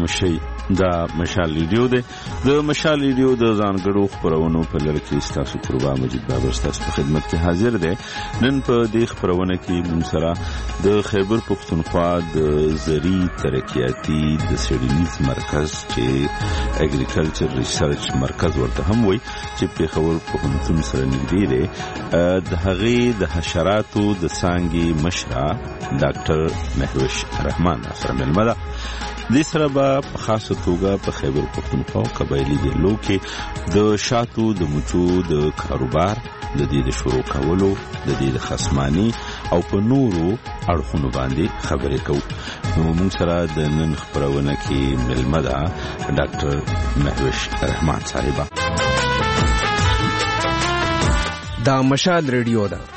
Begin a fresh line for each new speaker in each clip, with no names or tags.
مشي دا مشال ریډیو دی د مشال ریډیو د ځانګړو خپرونو په لړ کې ستاسو قربان مجید بابر ستاسو په خدمت کې حاضر دی. نن په دې خپرونه کې موږ سره د خیبر پښتونخوا د زرعي ترقیاتي د څېړنیز مرکز چې اګریکلچر ریسرچ مرکز ورته هم وایي چې پېښور پوهنتون سره نږدې دی د هغې د حشراتو د څانګې مشره ډاکټر مهوش رحمان سره مېلمه ده. دې سره به په خاصه توګه په خیبر پښتونخوا او قبایلي ضلعو کې د شاتو د مچو د کاروبار د دې د شروع کولو د دې د خصماني او په نورو اړخونو باندې خبرې کوو. نو موږ سره د نن خپرونه کې مېلمه ده ډاکټر مهوش رحمان صاحبه.
دا مشال ریډیو ده.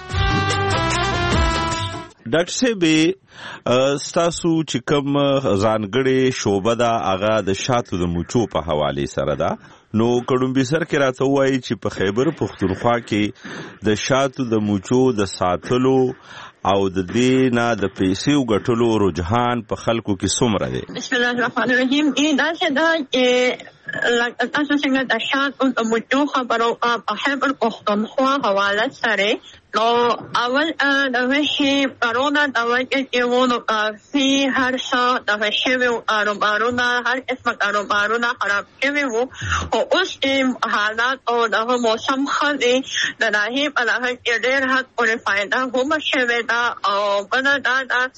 ډاکټر صاحب ستاسو چې کوم ځانګړې شعبه ده هغه د شاتو د مچو په حواله سره ده. نو کډومبي سر کې راته وایي چې په خیبر پښتونخوا کې د شاتو د مچو د ساتلو او د دې نه د پیسې ګټلو رجحان په خلکو کې څومره دی؟
بسم الله الرحمن الرحیم. دا څه ده تاسو څنګه د شاتو د مچو خبرو په خیبر پښتونخوا حواله سره نو اول د وحي کرونا د وجه کې وو فی هر څه د وحي کاروبارونه هر قسم کاروبارونه خراب شوي وو او اوس حالات او د موسم خدي د راهي په لحاظ کې ډېر حد پورې فائدہ هم شوي دا او بل دا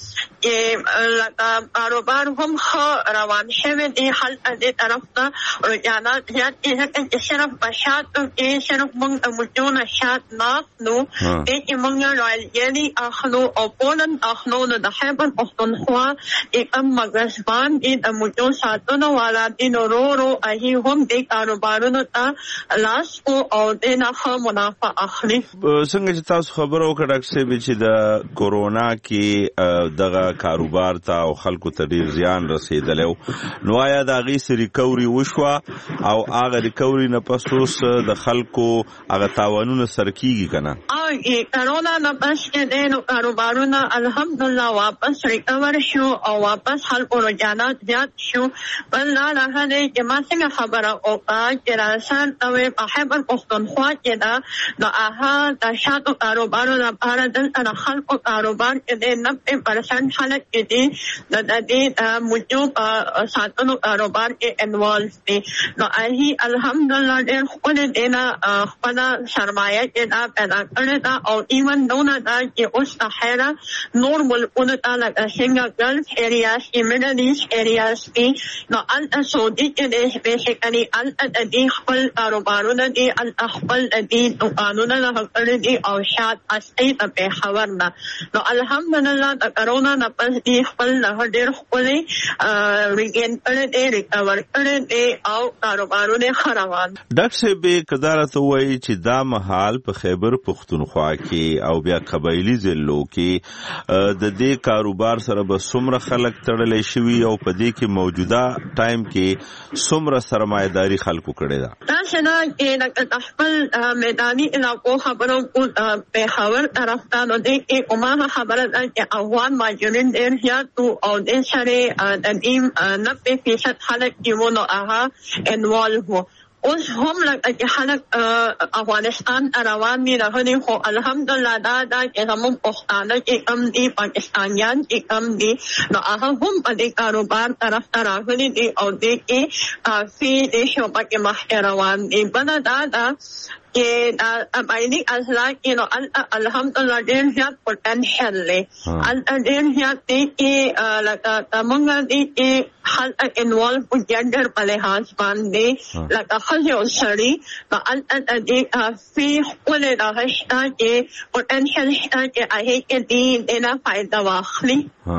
چې کاروبار هم روان شوي دي. حل دې طرف ته رجحانات زیات دي چې صرف بشاتو کې صرف موږ مجونه شات ناخلو چې موږ رایلي اخلو او پولن اخلو د خیبر پښتونخوا کوم مګزبان د مجو ساتنه والا د نورو اهي هم د کاروبارونو ته لاس او د نه منافع اخلي.
څنګه چې تاسو خبرو وکړه ډاکټر صاحب چې د کورونا کې دغه کاروبار ته او خلکو ته ډیر زیان رسیدلی نو آیا د هغې ریکوري وشوه او هغه ریکوري نه پس اوس د خلکو هغه تاوانونه سر کیږي که نه؟
کرونا نه پس کې د کاروبارونه الحمدلله واپس ریکور شو او واپس خلکو رجحانات زیات شو. بل نه راغلی چې ما څنګه خبره وکړه چې راسان ته په خیبر پښتونخوا کې ده نو هغه د شاتو کاروبارو لپاره دلته د خلکو کاروبار کې د 90% خلک چې دي د دې مچو په ساتلو کاروبار کې انوالو دي. نو هغې الحمدلله ډېر ښکلې دی نه خپله سرمایه چې دا پیدا کړې ده او ایون دونه دا چې اوس د خیره نور ملکونو ته لکه څنګه ګلف ایریاز کې میډل ایسټ ایریاز کې نو هلته سعودي کې دی بیسیکلي هلته د دې خپل کاروبارونه دي هلته خپل د دې دوکانونه لږ کړي دي او شات اصلي د پېښور نه. نو الحمدلله د کرونا نه پس دې خپل ډېر ښکلې ریګین کړی دی ریکور کړی دی او کاروبارونه ښه روان.
ډاکټر صاحب که دا راته ووایي چې دا مهال په خیبر پښتونخوا کې او بیا قبایلي ضلعو کې د دې کاروبار سره به څومره خلک تړلی شوي او په دې کې موجوده ټایم کې څومره سرمایه‌داري خلکو کړې ده؟
داسې ده چې د خپل میداني علاقو خبرو پېښور طرف ته نو دې کې کومه خبره ده چې افغان مهاجرین ډېر زیات او دې سره د دې 90% خلک چې وو نو هغه انوالو وو. اوس هم لکه خلک افغانستان روان دي راغلي خو الحمدلله دا چې زموږ پښتانه چې کم دي پاکستانیان چې کم دي نو هغه هم په دې کاروبار طرف ته راغلي دي او دې کې کافي دې شعبه کې مخکې روان دي. بله دا ده چې قبایلي اضلاع کې نو الحمدلله ډېر زیات پوټنشل دی ډېر زیات دی چې لکه موږ دي چې خلک انوالو په جنډر په لحاظ باندې لکه ښځې او سړي نو هلته دې کافي ښکلې دغه شته چې پوټنشل شته چې هغې کې دې نه فایده واخلي.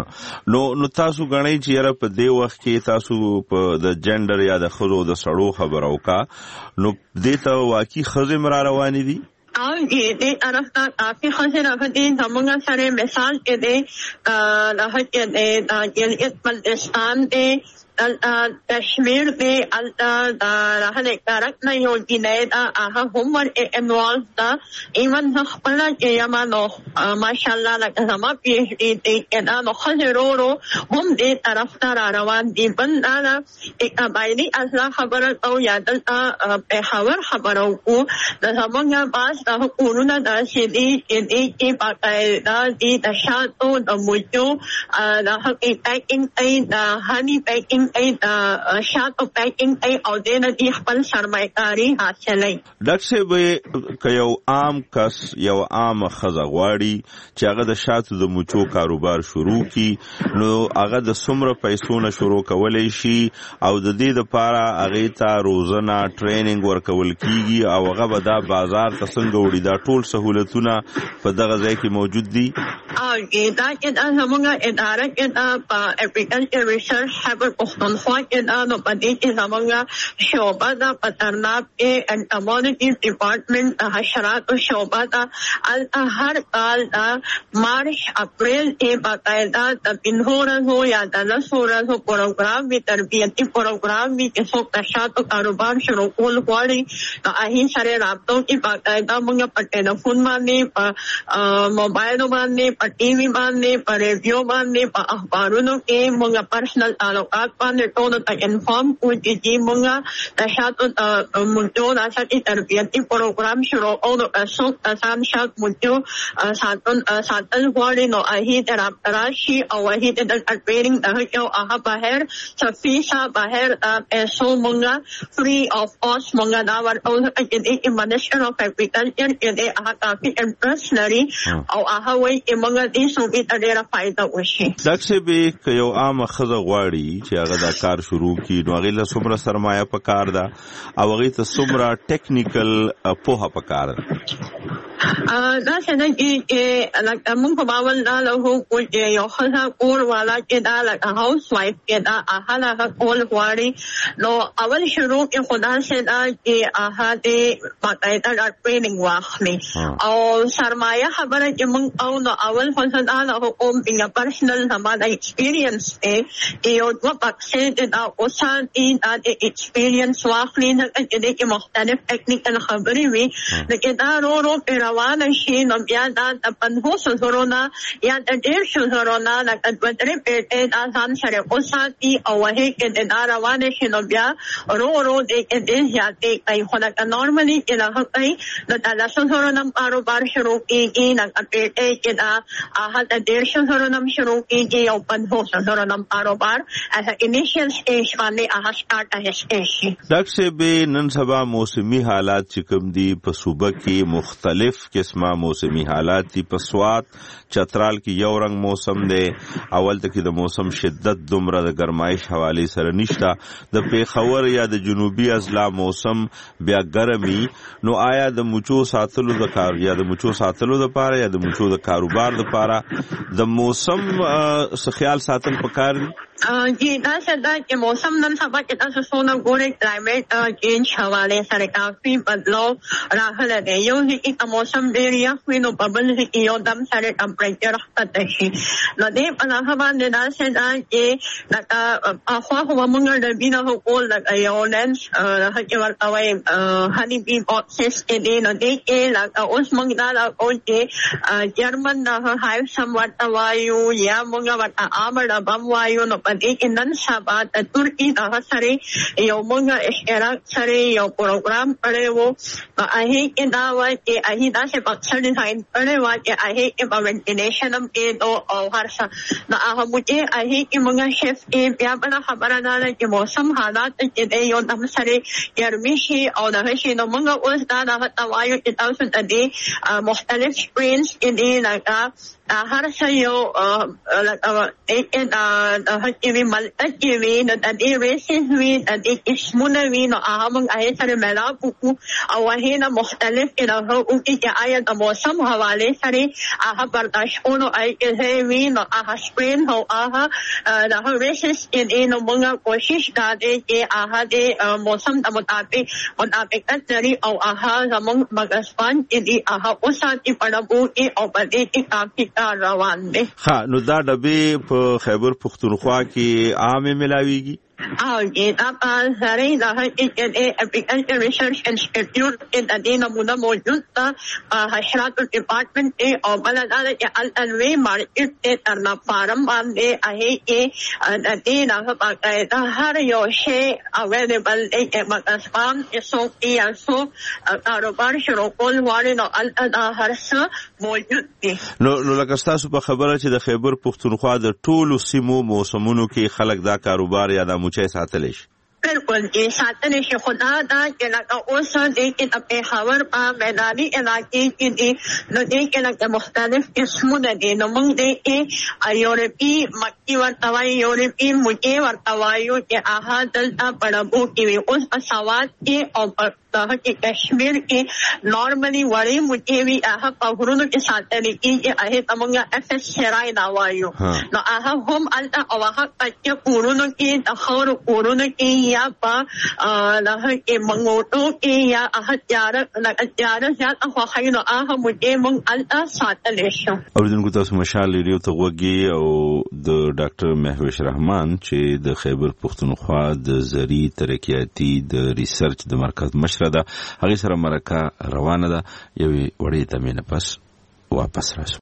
نو تاسو ګڼئ چې یاره په دې وخت کې تاسو په د جنډر یا د ښځو د سړو خبره وکړه نو دې ته واقعي ښځې را روانې دي؟
او دې طرف ته کافي ښځې راغلي زموږ سره مثال کې دی هغه کې د جلیت بلتستان دی تشمیر دی راهله کارک نه یو جنید هم ور انوالو دا ایون خپل کې یمانو ماشاءالله لکه زما پی ایچ ډی دی کدا نو خزرورو هم دې طرف ته روان دي بندانا باندې اصلا خبره او یادل په خبر خبرو کو د زمونږه باس د کورونه د شدي کې پاکایدا دي د شاتو د موچو د هغې پیکینګ ای د هنی پیکینګ ای د شاتو پیکینګ ای او د دې خپل سرمایه‌کاري حاصلې.
ډاکټر صاحب که یو عام کس یو عام ښځه غواړي چې هغه د شاتو د موچو کاروبار شروع کی نو هغه د څومره پیسو نه شروع کولی شي او د دې لپاره هغې ته روزنه ټریننګ ورکول کیږي او هغه به دا بازار ته څنګه وړي؟ دا ټول سهولتونه په دغه ځای کې موجود دي؟
دا چې دا زموږ اداره کې دا په اګریکلچر ریسرچ خیبر پښتونخوا کې دا نو په دې کې زموږ شعبه دا په ترناب کې اینډ کمونټیز ډپارټمنټ حشراتو شعبه دا هر کال دا مارچ اپریل کې باقاعده د 15 ورځو یا د 10 ورځو پروګرام وی تربیتي پروګرام وی چې څوک د شاتو کاروبار شروع کول غواړي نو هغې سره رابطو کې باقاعده موږ په ټلیفون باندې په موبایل باندې په ټي وي باندې په ریډیو باندې په اخبارونو کې موږ پرسنل تعلقات باندې ټولو ته انفارم کوو چې موږ د شاتو موچو د ساتي تربیتي پروګرام شروع کولو څوک آسان شات موچو ساتل غواړي نو هغې ته رابطه راشي او هغې ته د ټریننګ دغه یو هغه بهر فیسا بهر پیسو موږ فري آف کاسټ موږ دا ورکوو چې دې کې منسټر آف اګریکلچر چې دې هغه کافي انټرسټ لري او هغه وایي چې موږ دې صوبې ته ډېره فایده وشي.
ډاکټر صاحب که یو عامه ښځه غواړي چې هغه دا کار شروع کړي نو هغې له څومره سرمایه پکار ده او هغې ته څومره ټیکنیکل پوهه پکار ده؟
دا څنګه چې لکه موږ په باور دا له چې یو ښځه کور والا چې دا لکه هاوس وایف کې دا هغه کول غواړي نو اول شروع کې خدا سے دا چې هغه دې باقاعده ټریننګ واخلي او سرمایه خبره چې موږ او نو اول ښځه دا له کوم بیا پرسنل زموږ ایکسپیرینس دی یو دوه پکسې دا اوسه دې دا ایکسپیرینس واخلي چې دې مختلف ټیکنیکل خبرې وي لکه دا رو روان شي نو بیا دا د 500 زرونه یا د 150 زرونه لکه دوه درې پیټې دا ځان سره اوساتي او هغې کې د دا روان شي نو بیا رو دې کې دې زیاتې کوي خو لکه نارملي چې هغه کوي نو د 10 زرونه کاروبار شروع کېږي لکه پیټې کې دا هغه د 150 زرونه شروع کېږي او 500 زرونه کاروبار as an initial stage باندې هغه سٹارټ شي.
ډاکټر صاحب نن سبا موسمي حالات چې کوم دي په صوبه کې مختلف قسمه موسمی حالات دي. په سوات چترال کې یو رنگ موسم دی، اول ته کې د موسم شدت دومره د ګرمایش حواله سره نشته. د پیښور یا د جنوبي اضلاع موسم بیا ګرمي. نو آیا د موچو ساتلو د کار یا د موچو ساتلو د پاره یا د موچو د کاروبار د پاره د موسم څخه خیال ساتل پکار دي؟
جی دا څنګه چې موسم نن سبا کې تاسو څونه ګورئ کلایمیټ چینج حواله سره کافي بدلاو راغلی دی. یو چې موسم ډېر یخ وي نو په بل کې یو دم سره ټمپریچر ښکته شي نو دې په هغه باندې دا څنګه چې لکه اخوا خو موږ ډبي نه کول لکه یو لینس هغه کې ورته وایي هني بي باکسز دې نو دې کې لکه اوس موږ دا او چې جرمن هایو سم ورته وایو یا موږ ورته آمر بم وایو نو دې کې نن سبا د ترکی هغه سره یو موږ اشتراک سره یو پروګرام کړی وو هغې کې دا وایي چې هغې داسې بکسه ډیزاین کړی وه چې هغې کې به وینټیلیشن هم کېدو او هر څه نو هغه موچې هغې کې موږ شفټ کې بیا بله خبره دا ده چې موسم حالات چې دی یو دم سره ګرمي شي او دغه شي نو موږ اوس دا دغه ته وایو چې تاسو د دې مختلف سپرینز کې دي لکه هر څه یو کې وي ملته کې وي نو د دې ریسز وي د دې قسمونه وي نو هغه موږ هغې سره میلاپ وکړو او هغې نه مختلف هغه وکړي چې آیا د موسم حوالې سره هغه برداشتونو هغې ځای وي نو هغه سپرین او هغه دغه ریسز کې دي نو موږ کوشش دا دی چې هغه د موسم د مطابقت لري او هغه زموږ مګسپان چې دي هغه وساتي په ډبو کې او په دې کې کافي روان دي.
ها نو دا ډبې په خیبر پښتونخوا کې عامه ملاويږي؟
ذري لها Agriculture Research Institute الذين موجود حشرات الديبارتمنت او بلدان الانوي مارکیټ ترنا فارم باندې هي الذين هر یو شی اویلیبل دی مقصام اسو کاروبار شروع کول وړي نو هر څه موجود دي.
نو لکه تاسو په خبره چې د خیبر پښتونخوا د ټولو سیمو موسمونو کې خلک دا کاروبار یا د موچي ساتلی شي.
بالکل جی ساتل شي خدا دا چې لکه اوس دې کې د پیښور په میداني علاقې کې دي نو دې کې لکه مختلف قسمونه دي نو موږ دې یورپی مکی ورتوای یورپی موچي ورتوای چې هغه دلته پړبو کې وي اوس په سواد کې او په کې کشمیر کې نارملی وړي موچي وي هغه په غرونو کې ساتل کېږي هغه تمغه اف اس شرای دا وایو نو هغه هم الته او هغه په کورونو کې د خور کورونو کې یا په له کې منګوټو کې یا هتیار زیات خو خاينو هغه موږ مونږ الته ساتل شو.
اوریدونکو تاسو مشال ریډیو ته وګورئ او د ډاکټر مهوش رحمان چې د خیبر پښتونخوا د زری ترقیاتی د ریسرچ د مرکز مشر ده هغه سره مرکه روانه ده یوې وړې تمینه پس واپس راشو.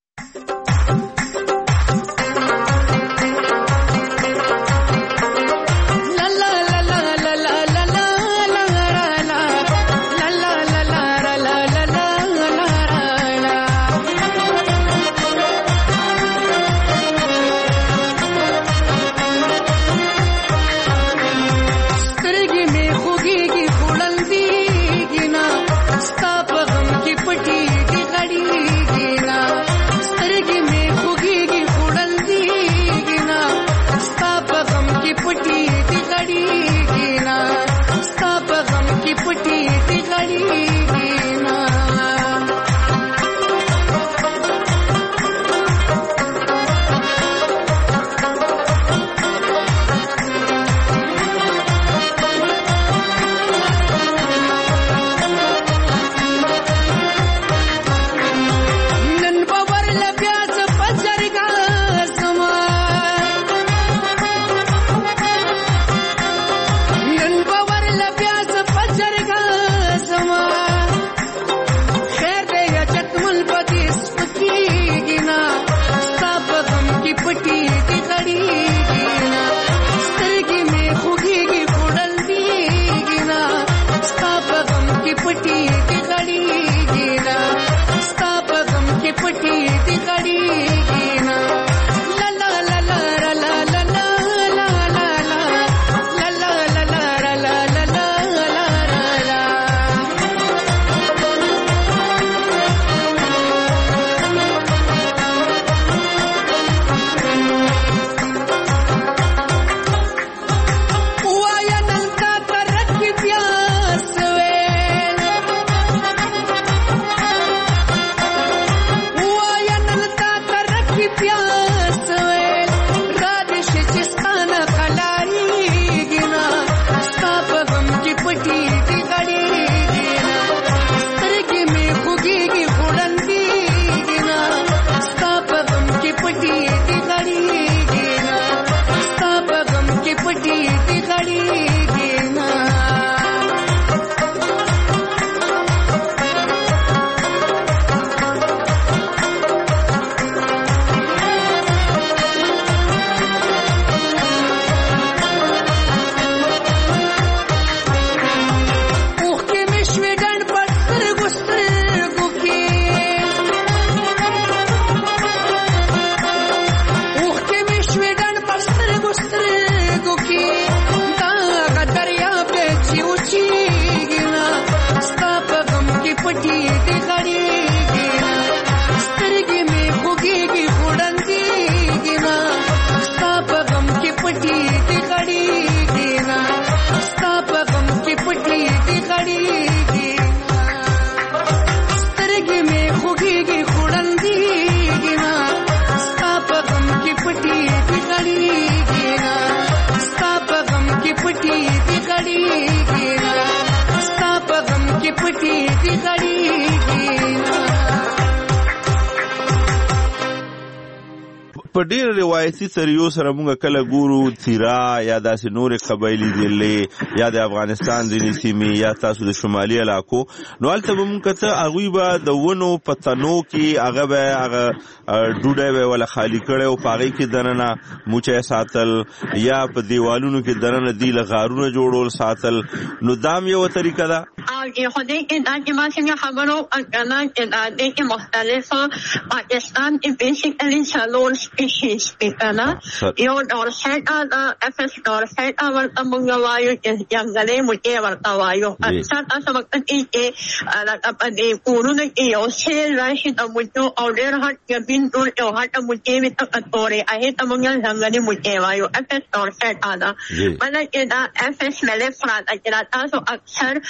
په ډیر روایتي طریقو سره موږ کله ګورو تیرا یا داسې نورې قبایلي ډلې یا د افغانستان ځینې سیمې یا تاسو د شمالي علاقو نو هلته به موږ کته هغوی به د ونو په تنو کې هغه به هغه ډوډۍ به ولا خالي کړی او په هغې کې دننه موچی ساتل یا په دیوالونو کې دننه دی له غارونه جوړول ساتل نو دا هم یوه طریقه ده.
خو دې کې دا چې ما څنګه خبرو کنه چې دا دې کې مختلفه پاکستان کې بیسیکلی څلور سپیشیز دي کنه یو ډورسیټا افس ډورسیټا ورته موږ وایو چې جنګلي موچی ورته وایو. اکثر تاسو وخت کې لکه په دې کورونو کې یو سیل راشي د موچو او ډېر هټ کبین ټول یو هټه موچی وي تکتورې هغې ته موږ جنګلي موچی وایو افس ډورسیټا ده. بله چې دا افس ملیفرا ده چې دا تاسو اکثر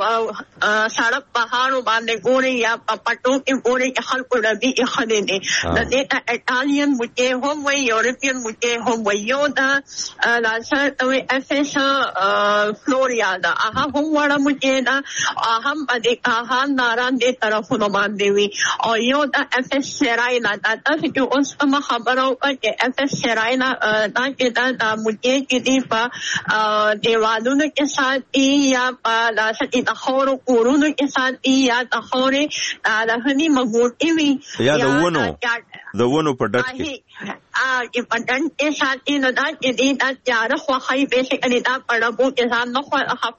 سړک پهاړو باندې ګوري یا په پټو کې ګوري چې خلکو ربي ایښی دی د دې ته ایټالین موچی هم وایي یورپین موچی هم وایي. یو دا لاسه ته وایي افس فلوریا ده هغه هم وړه موچی ده هم په دې کاهان ناران دې طرفونو باندې وي او یو دا افس سیراینا ده. تاسو چې اوس کومه خبره وکړه چې افس سیراینا دا چې دا موچی چې دي په دیوالونو کې ساتي یا په لاسه کې د خورو کورونو کې ساتي یا د خورې د هني مګوټې وي
یا د ونو په ډټ کې
په ډنډ کې ساتي نو دا چې دي دا تیاره خوښوي بیسیکلي دا په ډبو کې ځان نه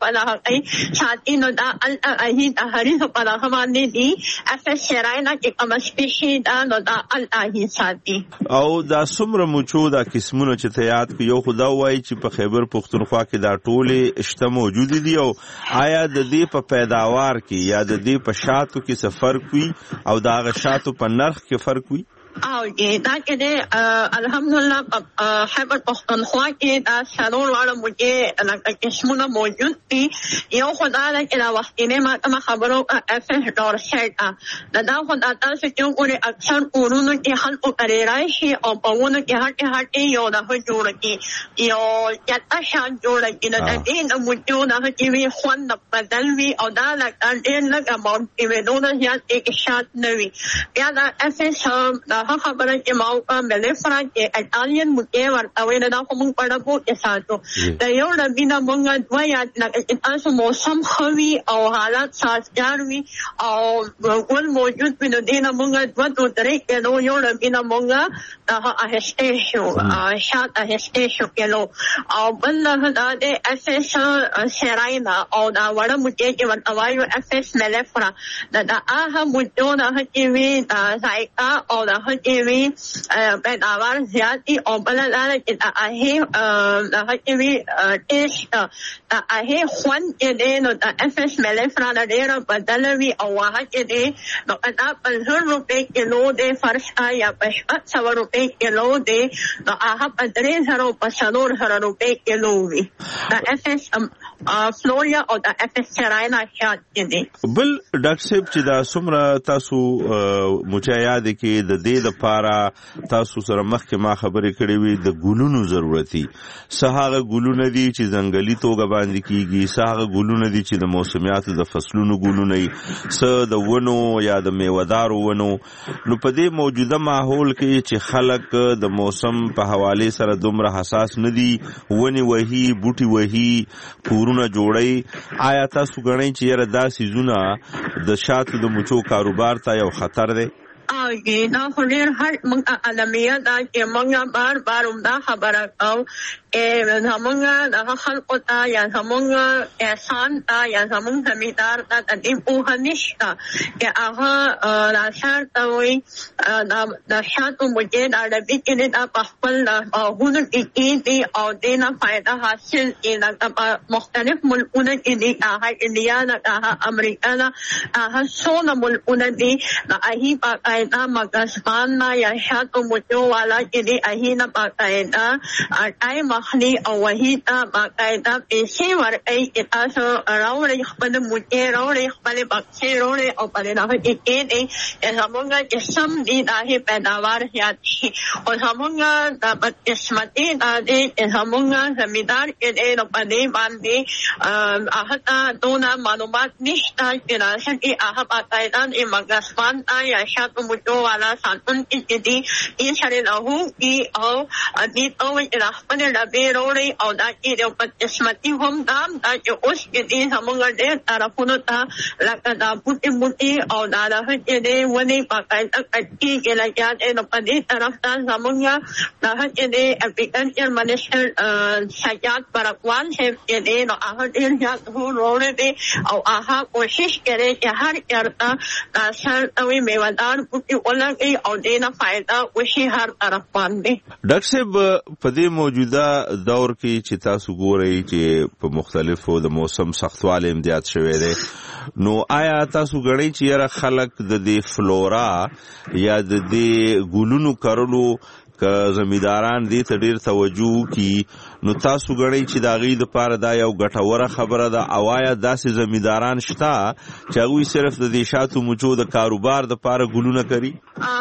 خپله ساتي نو دا هغې د هریزو په دغه باندې دي افس سیراینا چې کومه سپیشي ده نو دا هغې ساتي.
او دا څومره موچو دا قسمونه چې ته یاد کړو یو خو دا وایي چې په خیبر پښتونخوا کې دا ټولې شته موجودې دي او آیا د دې په پیداوار کې یا د دې په شاتو کې څه فرق وي او د هغه شاتو په نرخ کې فرق وي؟
او دا چې دی الحمدلله په خیبر پښتونخوا کې دا څلور واړه موچې لکه قسمونه موجود دي. یو خو دا ده چې دا وختینې ما ته خبرو افس ډورسیټا دا خو دا تاسو چې وګورئ اکثر کورونو کې خلکو پرې راشي او په ونو کې هټې هټې یو دغه جوړه کړي یو چته شان جوړه کړي نو د دې د موچو دغه چې وي خوند بدل وي او دا لکه ډېر لږ اماونټ کې وي دونه زیات کې شات نه وي. بیا دا افس خبره چې ما وکړه ملیفرا چې ایټالین موچی ورته وایي دا خو موږ په ډبو کې ساتو د یو ډبي نه موږ دوه یا چې تاسو موسم ښه وي او حالات سازګار وي او ګل موجود وي نو دې نه موږ دوه تو درې کیلو یو ډبي نه موږ هغه اخیستی شو شات اخیستی شو کیلو. او بل دا د افس سیراینا او دا وړه موچی چې ورته وایو افس ملیفرا دا هغه موچو دغه چې وي ذایقه او دغه چې وي پیداوار زیات دي او بله لاره چې د هغې دغه چې وي ټیسټ د هغې خوند چې دی نو د افس ملیفرا نه ډېره بدله وي او هغه چې دی نو دا په 1000 روپۍ کیلو دی فرض کړه یا په 700 روپۍ کیلو دی نو هغه په 3000 په 4000 روپۍ کیلو وي د افس فلوریا او د افس سیراینا شات چې دی.
بل ډاکټر صاحب چې دا څومره تاسو موچی یاد کې د دې لپاره تاسو سره مخکې ما خبرې کړې وي د ګلونو ضرورتي څه هغه ګلونه دي چې ځنګلي توګه باندې کېږي څه هغه ګلونه دي چې د موسمیاتو د فصلونو ګلونه وي څه د ونو یا د میوهدارو ونو نو په دې موجوده ماحول کې چې خلک د موسم په حوالې سره دومره حساس نه دي ونې وهي بوټي وهي کورونه جوړوي آیا تاسو ګڼئ چې یاره دا څیزونه د شاتو د موچو کاروبار ته یو خطر دی؟
دا خو ډېر هر موږ عالمیه ده چې موږ بار بار همدا خبره کوو زموږ دغه خلکو ته یا زموږ احسان ته یا زموږ زمیندار ته د دې پوهه نشته چې هغه راشر ته وایي د شاتو موچی دا ډبي کې دی دا په خپل باغونو کې کېږدي او دې نه فایده حاصل کړي لکه په مختلف ملکونو کې دي هغه انډیا ده هغه امریکا ده هغه څونه ملکونه دي د هغې باقاعده مګزبان نه یا شاتو موچو والا چې دی هغې نه باقاعده ټایم اخلي او هغې ته باقاعده پیسې ورکوي چې تاسو راوړئ خپل موچې راوړئ خپلې بکسې راوړئ او په دې هغه کې کېږدئ چې زموږ چې سم دي د هغې پیداوار زیات شي خو زموږ د بدقسمتي دا دی چې زموږ زمیندار چې دی نو په دې باندې هغه ته دونه معلومات نشته چې راشي هغه باقاعده د مګزبان ته یا شاتو موچو مجو والا ساتون کې دي یې سره له کې او دې او رحمت ربي وروړي او دا کې د قسمتي هم دام دا چې اوس کې دي همغه ډېر طرفونو ته لکه دا بوټي او دا چې دې ونی پاکایته کټي کې لګیا نو په دې طرف ته همغه دا چې دې اپلیکیشن منیسټر سجاد برکوان چې دې نو هغه ډېر ځات وروړي دي او هغه کوشش کوي چې هر چرته سر او میوادار بوټي ولګي او دې نه فائدہ وشي هر طرف باندې.
ډاکټر صاحب په دې موجوده دور کې چې تاسو ګورئ چې په مختلفو د موسم سختواله امتیاز شوی دی نو آیا تاسو غړی چې یاره خلک د دې فلورا یا د دې ګلونو کرلو که زمیداران دې ته ډیر توجه کی نو تاسو غړی چې دا غي د پاره دا یو غټوره خبره ده او آیا داسې زمیداران شته چې هغه صرف د دې شاتو مچو د کاروبار د پاره ګلونه کوي؟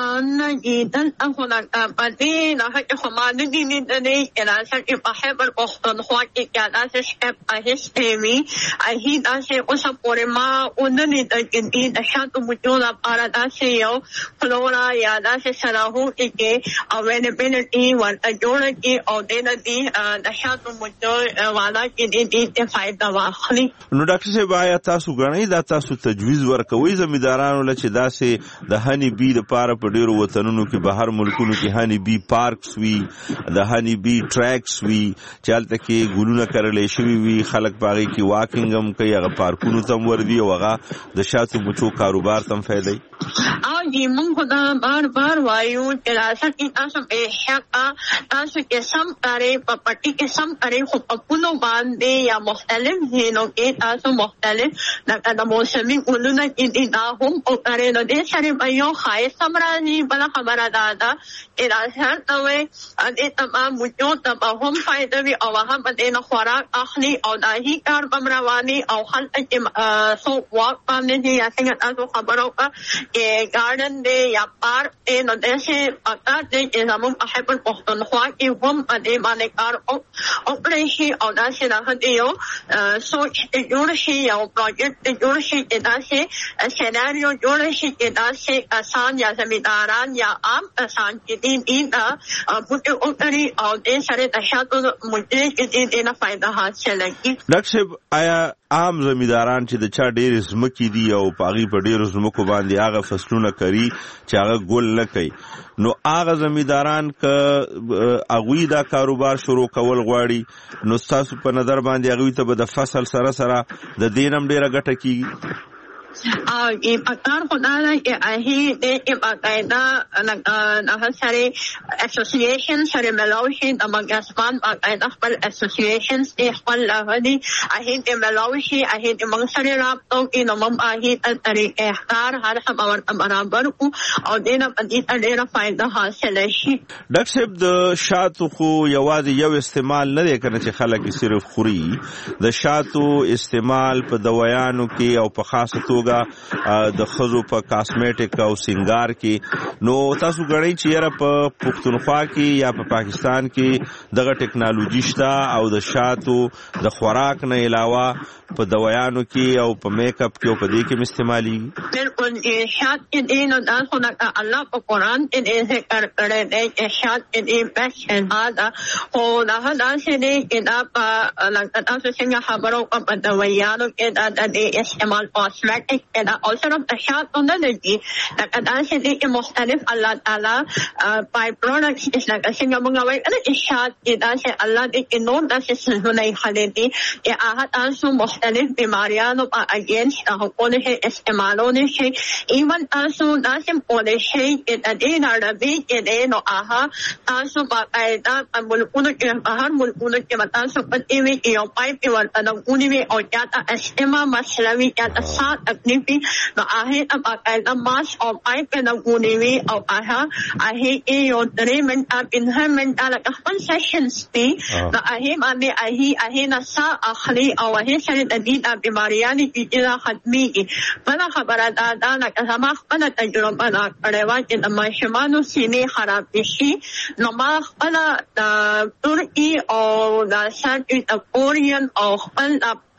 نه جدن اخونا پدې نه چې خمانه دي نه راځي چې په خبر پښتونخوا کې کې داسې شپ اهستوي اهي داسې اوسه پورې ما اونني د دې شاتو مچو لپاره داسې یو فلورا یا داسې سراهو کې او ابیلیټي ورته جوړه کې او د دې د شاتو مچو والا کې دې فائدہ واخلي.
نو ډاکټر صاحب آیا تاسو غنئ دا تاسو تجویز ورکوي زمیدارانو له چې داسې د هنی بی د پاره په ډیرو وطنونو کې بهر ملکونو کې هنی بی پارکس وی د هنی بی ټریکس وی چالت کې ګلونه کړلې شوی وی خلک باغی کې واکینګ هم کوي هغه پارکونو تم وردی او هغه د شاتو مچو کاروبار تم فائدې
او جی مونږ دا بار وایو چې راځي تاسو به شکا تاسو کې سم کاری په پټي کې سم کاری خو په پونو باندې یا مختلف ځینو کې تاسو مختلف د موسمي ګلونه کې دا هم او کاری نو دې سره به یو خای سمراني بل خبره ده چې راځي نو دې تمام مجو ته هم فائدہ وي او هغه باندې نه خوراک اخلي او داهي کار بمرواني او خلک چې سو واک باندې یا څنګه تاسو خبرو کې ګارډن دې یا پارک دې نو دې پتا دې چې زموږ په پښتونخوا کې هم دې باندې کار او پرېشي او داسې راځي یو سوچ جوړ شي او پروجیکټ جوړ شي چې داسې سيناريو جوړ شي چې داسې آسان یا زمینداران یا عام آسان کې دې دا بوټي اوتري او دې سره د شاتو مجري کې دې نه فائدہ حاصل کړي.
ډاکټر صاحب آیا عام زمینداران چې د چا ډېر زمکې دي او پاغي په ډېر زمکو باندې هغه فصلونه کوي چې هغه ګل نه کوي نو هغه زمینداران که اغوی دا کاروبار شروع کول غواړي نو تاسو په نظر باندې اغوی ته به د فصل سره د دینم ډیره ګټه کیږي؟
ای پکار خدای کې اهي دې باقاعده نه سره اسوسییشن سره ملاوي د مګاسمان باقاعده خپل اسوسییشنز خپل هدي اهي دې ملاوي اهي دې موږ سره رابطو کې نو موږ اهي طریقې اختیار هر هم برابر او دې نه پدې ډېر فائدہ حاصل شي.
ډاکټر صاحب د شاتو خو یوازې یو استعمال نه دی کنه چې خلک صرف خوري د شاتو استعمال په دوايانو کې او په خاصه توګه د خزو په کاسمیټک او سنگار کې نو تاسو غړی چې یاره په پښتونخوا کې یا په پاکستان کې دغه ټیکنالوژي شته او د شاتو د خوراک نه علاوه په دوايانو کې او په میک اپ کې او په دې کې استعمالي
بالکل شات کې نو تاسو نه الله په قران کې ذکر کړی دی چې شات کې بشن ادا او نه داسې دی چې دا په لکه تاسو څنګه خبرو په دوايانو کې دا د استعمال کاسمیټک and also of the shot on the energy that advances مختلف Allah Ta'ala by products is like a single mungawai and is shot it as Allah they know that is sunay khalidi ya ahat also مختلف بیماریاں against کون ہے استعمالوں نے ہے even also لازم کون ہے کہ دین عربی کے دین و آہا تاسو باقاعدہ ملکوں کے باہر ملکوں کے متاسو پتی ہوئی یو پائپ ورتنگونی میں اور کیا استعمال مسلوی کیا ساتھ نبی نو آهي باقاعده ماس او پایپ نغونی وی او آهي یو درې منټه په منټه لکه خپل سیشنز دي نو آهي باندې آهي نسا اخلي او آهي سره د دې بیماریانو چې ختمي بل خبره دا نه زما خپل تجربه نه کړې و چې د ماشومانو سینې خراب شي نو ما خپل د ترکی او د ساوث کورین او خپل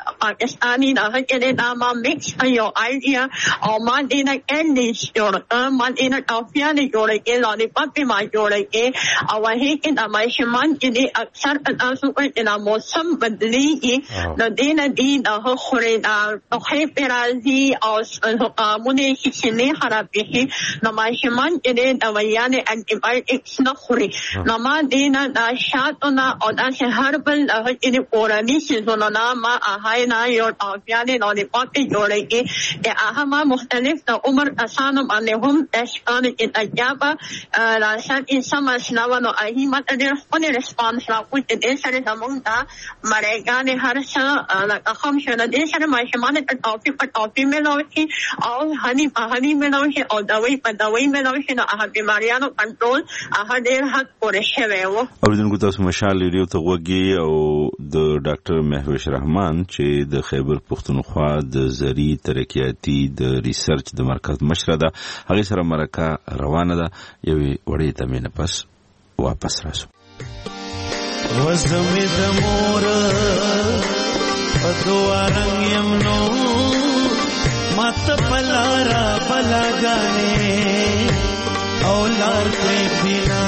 پاکستانی دا هکره دا ما مکس ایو آئیڈیا او ما دینا کینڈیز جوڑا ما دینا ٹافیانی جوڑے کے لالی پاپی ما جوڑے کے او وحی کے دا ماشمان کی دی اکثر اتاسو پر جنا موسم بدلی گی دا دینا دی دا خوری دا تخی پیرازی او مونی شکنی خرابی شی دا ماشمان کی دی دا ویانی انٹی بایوٹکس نخوری نما دینا دا شاتونا او دا سے ہربل دا ہکره پورانی چیزونا نا ما آہائینا یو ٹافیانی لالی پاپی جوڑے کے اہما مختلف دا عمر اسانو باندې هم تشکانو کې تجابه راشد انسان اسناوانو اهیمت دې خپل ریسپانس راکو چې دې سره زمونږ دا مرګانه هر څه لکه هم شنه دې سره ماشمان ته ټاپي ملوي او هني ملوي او دوايي په دوايي ملوي نو هغه بیماریانو کنټرول هغه ډېر حد پورې شوی و. اوریدونکو تاسو مشال ریډیو ته وګورئ او د ډاکټر مهوش رحمان چې د خیبر پختونخوا د زری ترقیاتی د ریسرچ د مرکز مشره ده هغه سره مرکه روانه ده یوې وړې تمینه پس واپس راسو.
وزمې د مور په دعا رنګ یم نو ماته پلارا بلاګانې او لار کوي دینا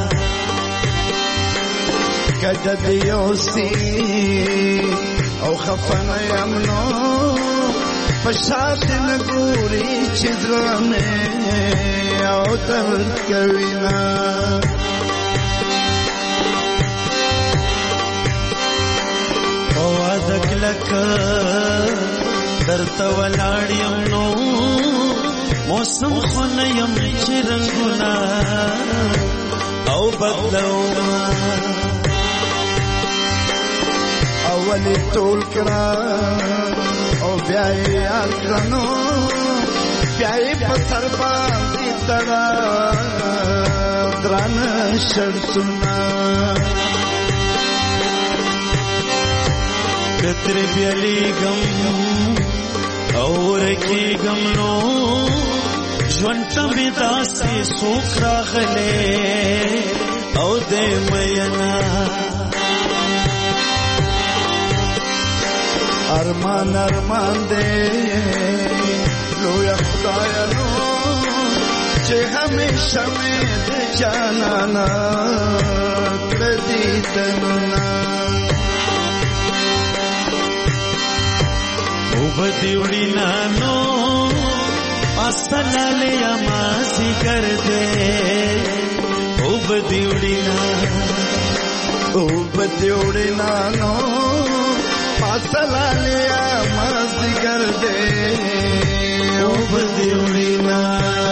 کده دیوستی او خفنه یم نو پشاد نګوري چې درنه او تر کوینا او ادکلک درته ولاړ یم نو موسم خونه یم چې رنگونه او بدلوما اولی ټول کړه او بیا یې اکرانو بیا یې په سر باندې تړه درانه شرطونه کتر بیالیږم او ورکیږم نو ژوند ته مې داسې څوک راغلی او دی مینا ارمان ارمان دے لویا خدایا نو چې همیشه مې د جانانا کړدی تننا او بدی وړي نانو اصلالې اماسي کر دے او بدی وړي نانو اصلالیا مزد کر دے او بدیوڑینا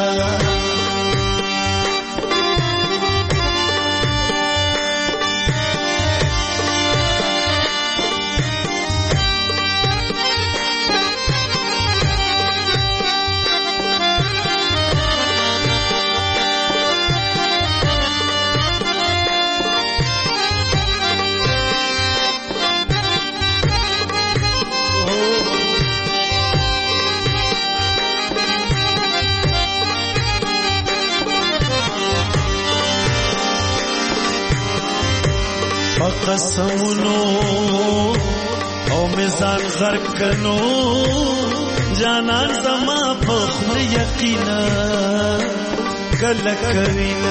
قسمونو او میزان غرق کنو جانان زما په خپل یقینا کله کوینا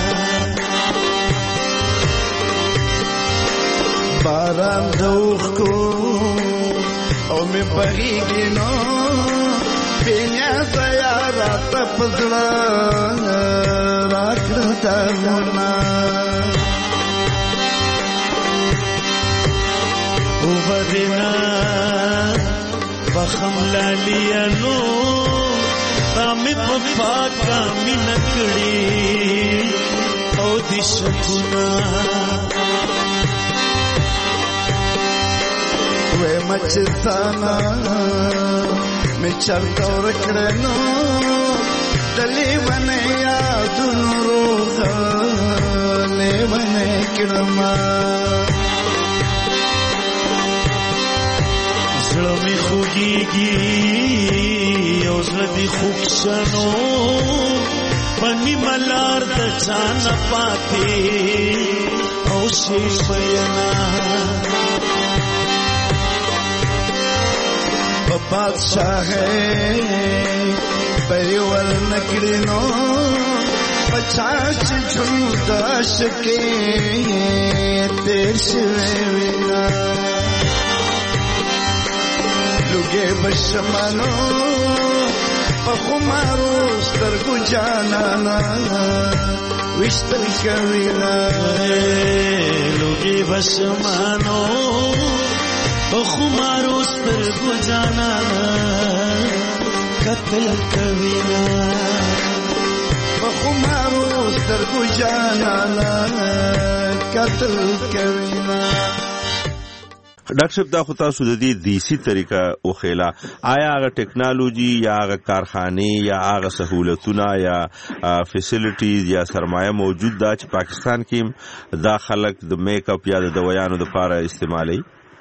باران دوخ کو او می بغیږي نو بینیا سیارا تپزړه راکړه تاونه وبدنا بخم لاليانو رامي پاکا مینکړي او دي شکونا وې مچتانا می چرته ورکړنو دلی ونه یادونو روح له ونه کړما زړه می خوږیږي او زړه دی خوښنو پنی ملار د ځان پاتې او شي بینا بادشاہ پریول نکڑنو پچاس جھنداش کے دیش وینا لگے بشمانو پخمارو سترگو جانانا وشتر کوینا لگے بشمانو پخمارو سترگو جانانا قتل کوینا پخمارو سترگو جانانا قتل کوینا.
ډاکټر صاحب دا خو تاسو د دې دیسی طریقه او خیلا آیا هغه ټیکنالوژي یا هغه کارخانې یا هغه سہولتونه یا فیسیلیټیز یا سرمایه موجود دا چې پاکستان کې دا خلک د میک اپ یا د دوايانو لپاره استعمالي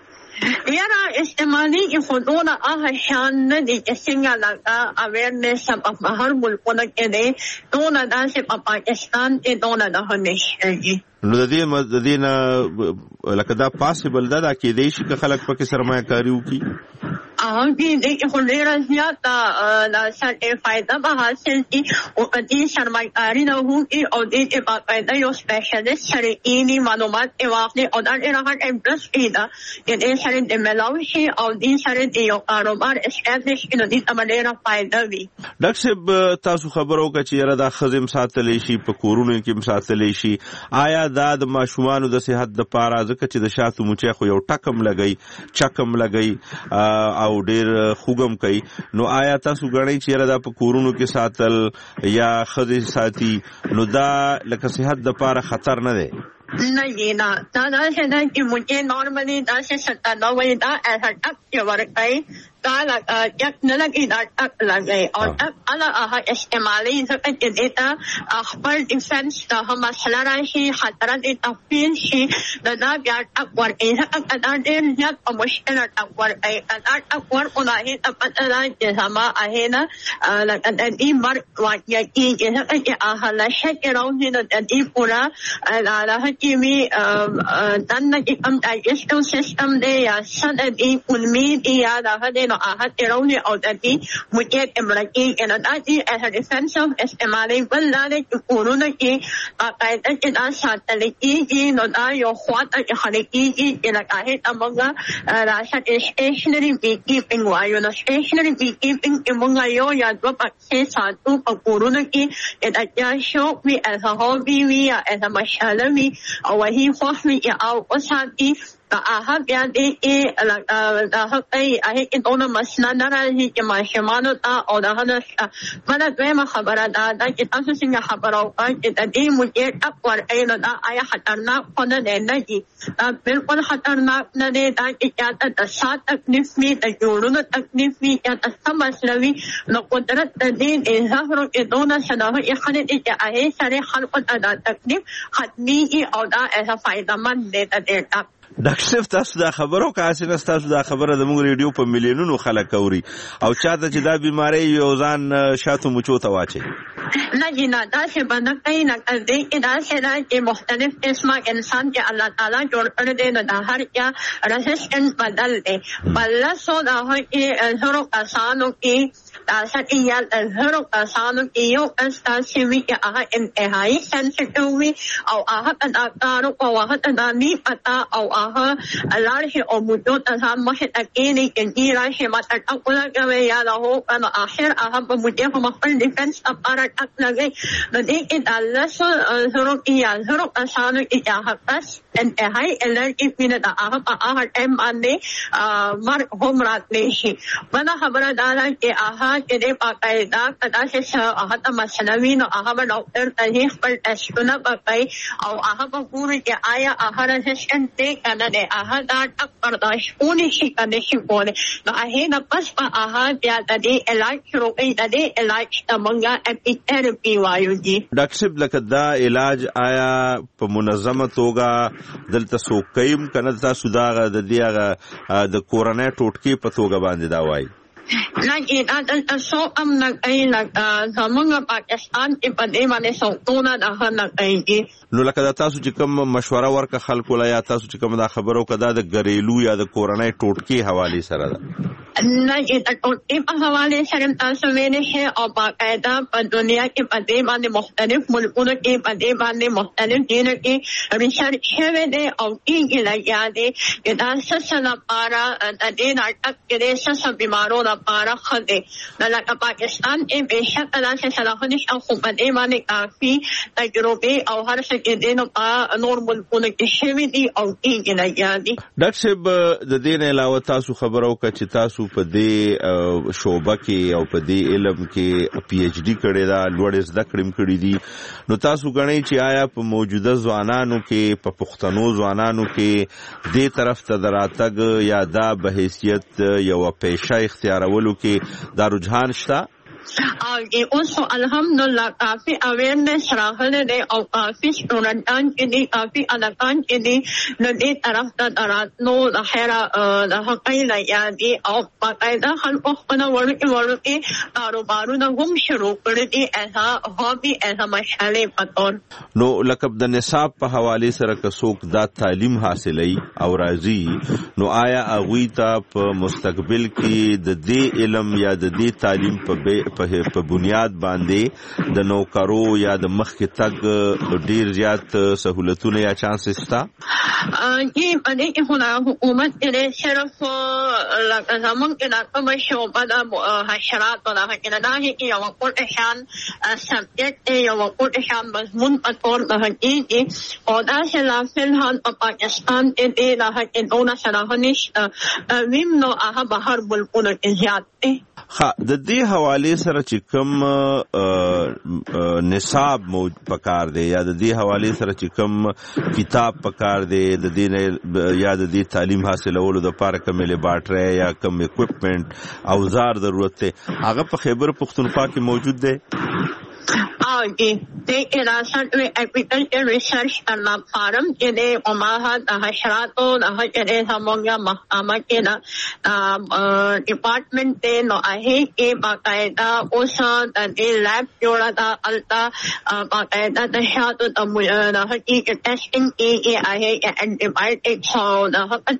یاره استعمالي کې خودونه هغه شان نه دي چې څنګه لکه اویرنس په هر ملکونه کې دی دونه داسې په پاکستان کې دونه د همیشهږي.
نو د دې نه لکه دا پاسبل ده دا کې دی چې خلک پکې سرمایه کاری وکړي
دې خو ډېره زیاته د سرې فایده به حاصل کړي او دې سرمایه کاري نه وکړي او دې کې باقاعده یو سپیشلیست سره یې معلومات یې واخلي او دا ډېره ښه انډسټري ده چې دې سره د ملاو شي او دې سره د یو کاروبار اسټابلیش کړي نو دې ته به ډېره فایده وي.
ډاکټر صاحب تاسو خبرو که چې یاره دا ښځې هم ساتلی شي په کورونو کې هم ساتلی شي آیا دا د ماشومانو د صحت دپاره ځکه چې د شاتو موچی خو یو ټکم لګی چکم لګی او ډیر خوګم کوي نو آیا تاسو غواړئ چې یاره دا په کورونو کې ساتل یا ښځې ساتي نو دا لکه صحت دپاره خطر نه دی؟
نه نه دا داسې ده چې موچی نارملي داسې ستنه وایي دا ایسا ټک چې ورکوي دا یک نه لګي دا ټک لګي او ټک هغه استعمالي ځکه چې دې ته خپل ډیفنس ته مسله راشي خطر دې تفصیل شي دا بیا ټک ورکوي ځکه دا ډېر زیات په مشکله ټک ورکوي دا ټک ورکونه هې ته پته ده چې زما هغې نه لکه د دې مرګ واقع کېږي ځکه چې هغه نشه کې راوځي نو د دې پوره هغه چې وي دننه چې کوم ډایجسټیو سیسټم دی یا څه د دې کولمې دي یا دغه دی آهات تیرونی او دادی مجھے امرکی اناداتی ایسا ڈیفنسو استعمالی بلدانے کی کورونو کی باقاعدہ جدا ساتلکی کی ندا یو خواتا خلقی کی لکاہی تمگا راشد اسٹیشنری بی کیپنگ وایو نا اسٹیشنری بی کیپنگ کی منگا یو یا دو پکسے ساتو پا کورونو کی جدا شوق بھی ایسا ہابی بھی یا ایسا مشغلہ بھی اور وہی خوف بھی یا او اساتی هغه بیا دې هغه کې دونه مسله نه راځي چې ماشومانو ته او دغه بله دویمه خبره ده چې تاسو څنګه خبره وکړئ چې د دې موجې ټک ورکوي نو دا آیا خطرناک خو نه دی نه دي دا بلکل خطرناک نه دی دا چې چاته د ساه تکلیف وي د جوړونو تکلیف وي چاته څه مسله وي نو قدرت د دې د زهرو کې دونه څه ده یې ښه دی چې هغې سره خلکو ته دا تکلیف ختمیږي او دا ایسا فایدهمند دی د دې ټک.
ډاکټر صاحب تاسو دا خبرو کاسې نه تاسو دا خبره د موږ ریډیو په میلیونونو خلک اوري او چاته چې دا بیماری یو ځان شاتو مچو ته واچي
نه جنا داسې به نه کوي نه دې کې داسې ده چې مختلف قسمه انسان چې الله تعالی جوړ کړی دی نو د هر چا رزسټنس بدل دی بلسو د هغې زرو کسانو کې داسې یا د زرو کسانو کې یو کس داسې وي چې هغه انتهایي سنسټیو وي او هغه ته دا کار او هغه ته دا نه پته او هغه لاړ شي او موضوع ته ځان مخې ته کښېني چې دې راشي ماته ټک ولګوي یا د هغو نو آخر هغه په موضوع په خپل ډیفنس لپاره ټک لګوي نو دې کې د لسو زرو کې یا زرو کسانو کې چې هغه کس انتهایي الرجیک وي نو د هغه په هغه ټایم باندې مرګ هم راتلی شي. بله خبره دا ده چې هغه چې دی باقاعده که داسې هغه ته مسله وي نو هغه به ډاکټر ته ځي خپل ټسټونه به کوي او هغه به ګوري چې آیا هغه رزسټنټ دی که نه دی هغه دا ټک برداشت کولی شي که نه شي کولی نو هغې نه پس به هغه بیا د دې علاج شروع کوي د دې علاج ته موږ اپیترپي وایو دي.
ډاکټر صاحب لکه دا علاج آیا په منظمه توګه دلته څوک کوي که نه تاسو دا د دې هغه د کورنۍ ټوټکې په توګه باندې دا وایي؟
نه دا دلته څوک هم نه کوي زموږ پاکستان کې په دې باندې څوکونه دغه نه کوي.
نو لکه دا تاسو چې کوم مشوره ورکړه خلکو له یا تاسو چې کوم دا خبره وکړه دا د ګریلو یا د کورنۍ ټوټکې حوالې سره ده؟
نه این حواله سره تاسو وینئ او باقاعده په دنیا کې په دې باندې مختلف ملکونو کې په دې باندې مختلف دینه کې ریسرچ شوی دی او کېږي لګیا دی چې دا څه لپاره د دې ناټک کې څه بیمارو لپاره ښه دی لکه پاکستان کې بېشکه داسې صلاحونه شته خو په دې باندې کافي تجربې او هر څه کې دی نو په نور ملکونو کې شوي دي او کېږي لګیا دي.
ډاکټر صاحب د دې نه علاوه تاسو خبرو که چې تاسو په دې شعبه کې او په دې علم کې پی ایچ ډي کړی دا لوړ زده کړې کړې دي نو تاسو غواړئ چې آیا په موجوده ځوانانو کې په پښتنو ځوانانو کې دې طرف ته دراتګ یا دا به حیثیت یو پیشه اختیارولو کې دا رجحان شته؟
اوس الحمدلله کافی اویرنس راغلی دی او کافی سټوډنټان چې دي کافی الکان چې دي نو دې طرف ته دراتلو د خیره د حقۍ لګیا دي او باقاعده خلکو خپله وړوکې کاروبارونه هم شروع کړي دي ایزا هابي ایزا مشغلې په طور.
نو لکه د نصاب په حوالې سره که څوک دا تعلیم حاصلوي او راځي نو آیا هغوی ته په مستقبل کې د دې علم یا د دې تعلیم په بنیاد باندې د نوکرو یا د مخکې تګ ډیر زیات سہولتونه یا چانسز شته؟
په دې کې خو حکومت کې صرف لکه زموږ کې دا کومه شعبه د حشراتو د حقیقت کې یو کوټ شان سبجیکټ یو کوټ شان مضمون په طور د حقیقت او دا چې لا فلحال په پاکستان کې د حقیقتونه سره نشته ویم نو هغه بهر ملکونو کې زیات دی.
د دې حواله سره چې کوم نصاب پکار دی یا د دې حواله سره چې کوم کتاب پکار دی د دې یا د دې تعلیم حاصلولو د لپاره کوم لیبارټری یا کوم اکوپمنٹ اوزار ضرورت دی هغه په خیبر پختونخوا کې موجود دی؟
د ریاست اګریکلچر ریسرچ فارم کې د عماها د حشراتو د هغه زموږه محکمه کې د ډپارټمنټ ته نو هغه کې باقاعده اوس د لیب جوړه دا التا باقاعده د شاتو د هغه ټیسټینګ کې هغه انټي بایوټکس او د هغه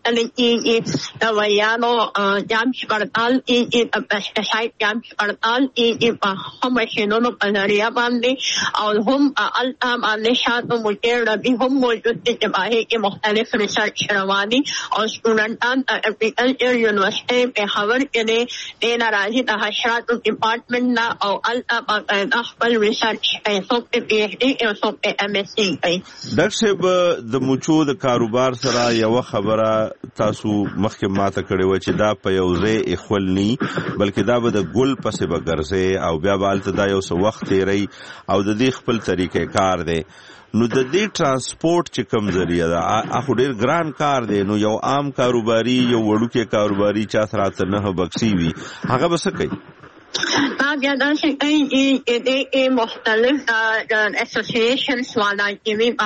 کې د ویانو جامش پړتال کې پیسټیساید جامش پړتال کې په هم ماشينونو په ذریعہ باندې او هم التا باندې شاتو موټر ربي هم موجود دي چې باندې کې مختلف ریسرچ رواني او سټوډنټان د اګریکلچر یونیورسيټي په خبر کې د ناراضي د حشراتو ډپارټمنټ نه او التا باندې خپل ریسرچ ایسو په پی ایچ ډي او سو په ام ایس سی کوي.
ډاکټر صاحب د موچو د کاروبار سره یو خبره تاسو مخکې ماته کړې و چې دا په یو ځای اخول نی بلکې دا به د ګل پسې به ګرځي او بیا به الته دا یو څه وخت تیری او د دې خپل طریقې کار دی نو د دې ترانسپورت چې کوم ذریعہ ده هغه ډیر ګران کار دی نو یو عام کاروباري یو وړوکی کاروباري چا سره نه بکسي وي هغه به څه کوي؟
بیا دا چې د مختلف اسوسییشنز والا کې وی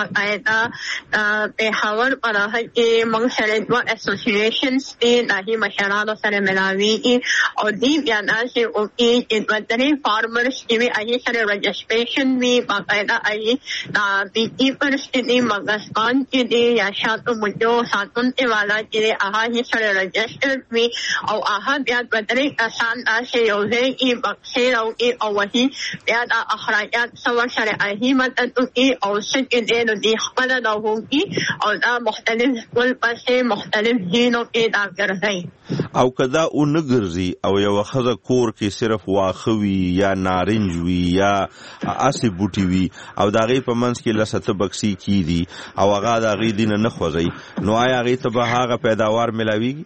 باقاعده په هاور پر هغه کې موږ سره دوه اسوسییشنز دي د مشرانو سره ملاویږي او دی بیا دا چې او کې د درې فارمرز کې وی هغه سره رجسټریشن وی باقاعده هغه د بي کیپرز کې دي مګسکان کې دي یا شاتو مجو ساتونکو والا کې هغه سره رجسټر وی او هغه بیا د درې کسان چې یو ځای بکسیر او وحی بیا دا اخراجات سور سره اهی مدد کی او سکه دینو دی خپل دا ہوگی او دا مختلف کل پسې مختلف جینو کې دا ګرځي
او کدا اون ګرځي او یو خزه کور کې صرف واخوي یا نارنج وی یا اسی بوټي وی او دا غي په منځ کې لسته بکسي کی دي او هغه دا غي دین نه خوځي نو آیا غي ته به هغه پیداوار ملاويږي؟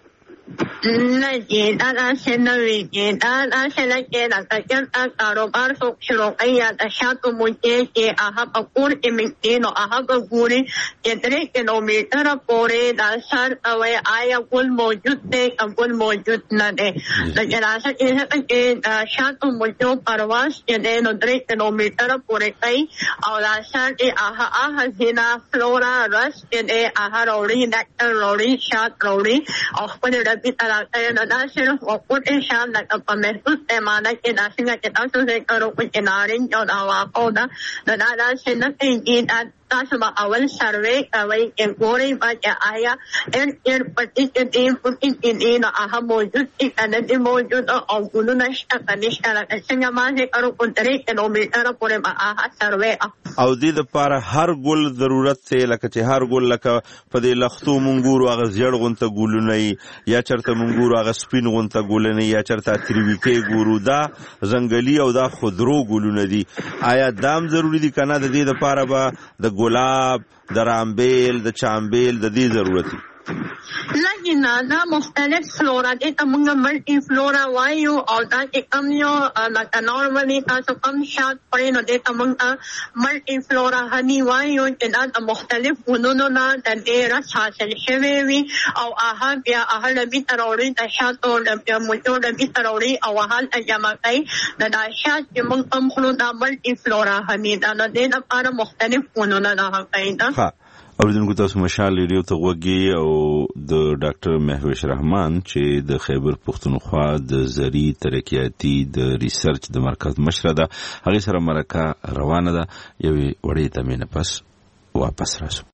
نه چې دا څنګه وی چې دا څنګه کې دا کاروبار شروع کړي دا شاتو موټر کې هغه په کور کې مینټینو هغه ګوري چې 3 کیلومتر پورې دا سر او آیا ګل موجود دی ګل موجود نه دی دا جلاسه کې شاتو موټر پرواز کې نو 3 کیلومتر پورې کوي او دا سر هغه زینا فلورا رس کې هغه وروړي ډاکټر وروړي شات وروړي او خپل ربي علاقه نه دا صرف وقت شام د په محدود پیمانه کې دا څنګه چې تاسو ذکر وکړئ نارنج او دا واقع دا چې نه کې تاسو به اول سروې کوي ګوري چې آیا ان پټی دې پټی دې نه هغه موجود دي موجود او ګلونه شته کنيشته څنګه باندې کارو کوتري کیلومتر پورې به هغه سروې
او دې لپاره هر ګل ضرورت ته لکه چې هر ګل لکه په دې لختو مونګورو هغه زیړ غونته ګلونه یا چرته مونګورو هغه سپین غونته ګلونه یا چرته تریویکي ګورو دا زنګلي او دا خضرو ګلونه دي آیا دام ضروری دي کنه د دې لپاره به د ګلاب د رامبیل د چامبیل د دې ضرورت دي
لکه دا مختلف فلورا دي ته موږ ملټي فلورا وایو او دا کم یو لکه نورمالي تاسو کم شات پرې نو دي ته موږ ملټي فلورا هني وایو چې دا مختلف ګلونو نه د ډېر حاصل شوی وي او هغه بیا هغه لبي تروړي د شاتو د موټو لبي تروړي او هغه جمع کوي د شات چې موږ کم خلو دا ملټي فلورا هني دا د دې لپاره مختلف ګلونه نه کوي دا
اوریدونکو تاسو مشال ریډیو ته وګورئ او د ډاکټر مهوش رحمان چې د خیبر پختونخوا د زری ترقیاتی د ریسرچ د مرکز مشر ده هغه سره مرکه روانه ده یوې وړې تمینه پس واپس راشو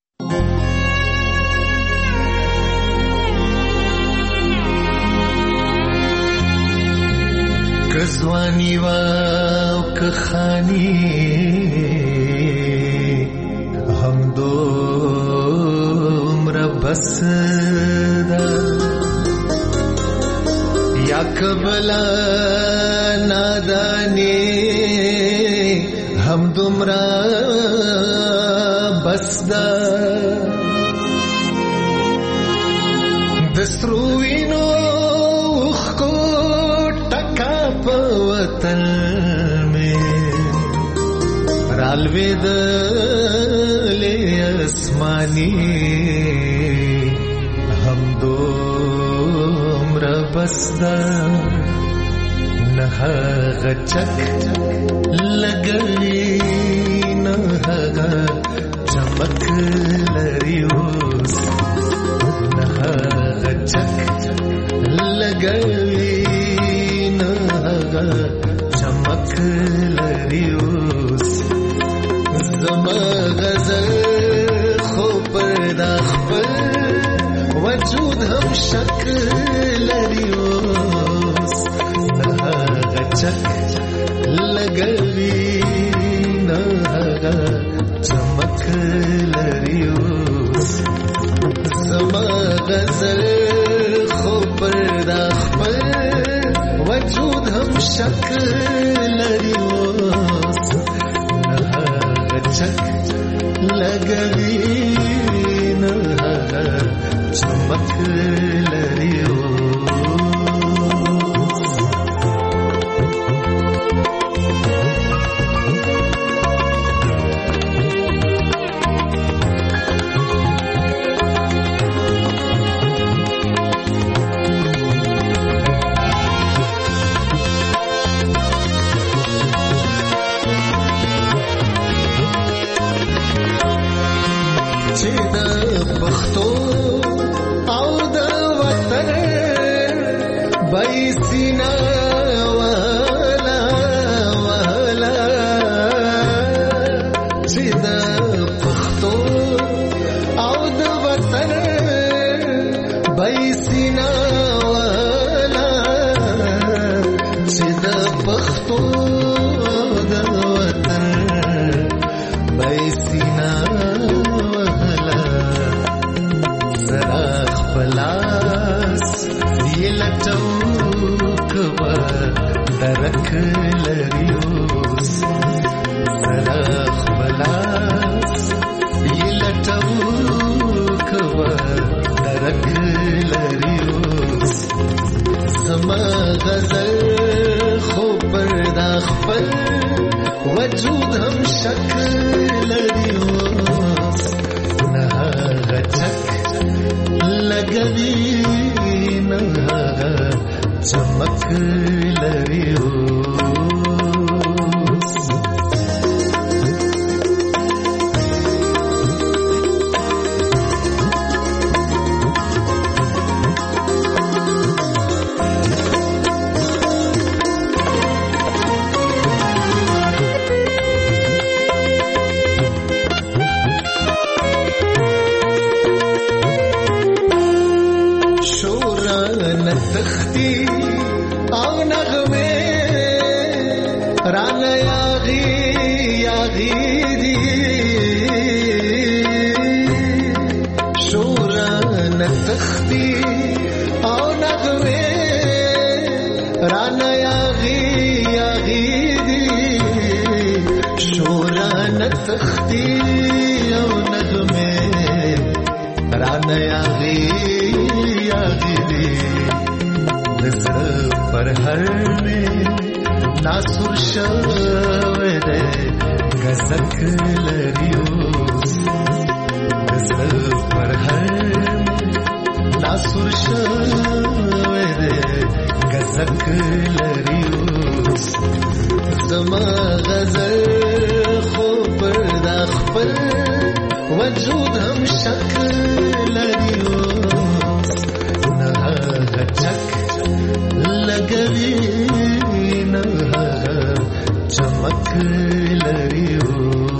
کزوانی و کخانی هم دو بس دا یا قبلا نادانی هم دمرا بس دا دستروینو اخکو ٹکا پوتن میں رالوی دلی اسمانی بسدا نہ غچک لگلی نہ چمک لریوس نہ غچک لگلی نہ چمک لریوس زما غزل خو پردا خپل وجود هم شکل لریوس نہ غچک لگلی نہ چمک لریوس زما غزل خو پردا خپل وجود هم شکل لریوس نہ غچک لگلی نہ چمک لریو وجود هم شکل لریوس نہ غچک لگلی نہ چمک لریوس یاغي دی شوران تختی او نغمه رانا یاغي دی شوران تختی او نغمه رانا یاغي دی نظر پر هر میں ناسور شوه ده گزک لریوس نظر پر هر ناسور شوه ده گزک لریوس زما غزل خو پر دا خپل وجود هم شکل لریوس نه غچک لګوي نه چمک لريوس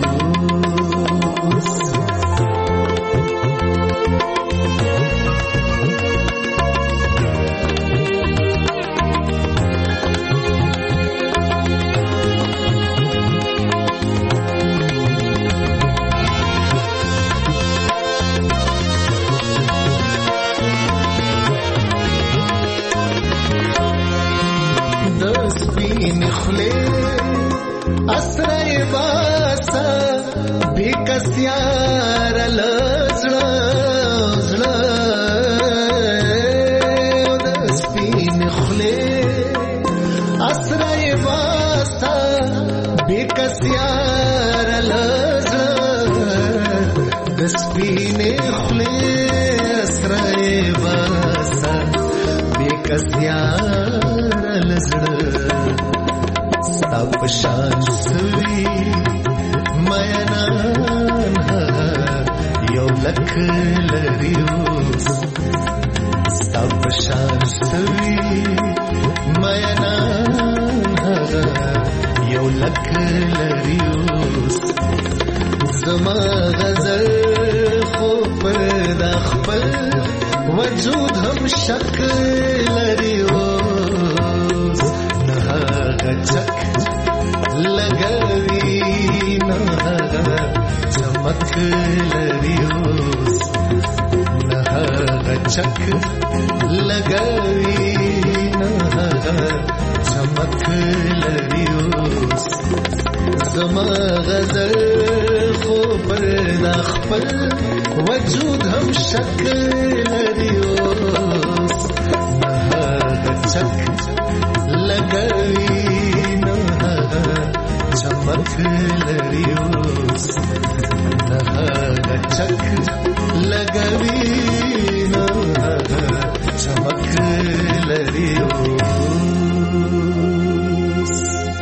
اسرای باسا بیکسیار لزړه د سپین خله اسرای باسا بیکسیار لزړه د سپین خله اسرای باسا بیکسیار لزړه ستا شان سوي مینان یو لک لریوس ستا شان سوي مینان یو لک لریوس زما غزل خو پر دا خپل وجود هم شکل لریوس نه غچک لګوي نه چمک لریوس نه غچک لګوي نه چمک لریوس زما غزل خو پر دا خپل وجود هم شکل لریوس نه غچک لګوي چمک لریوس نه غچک لګوي نه چمک لریوس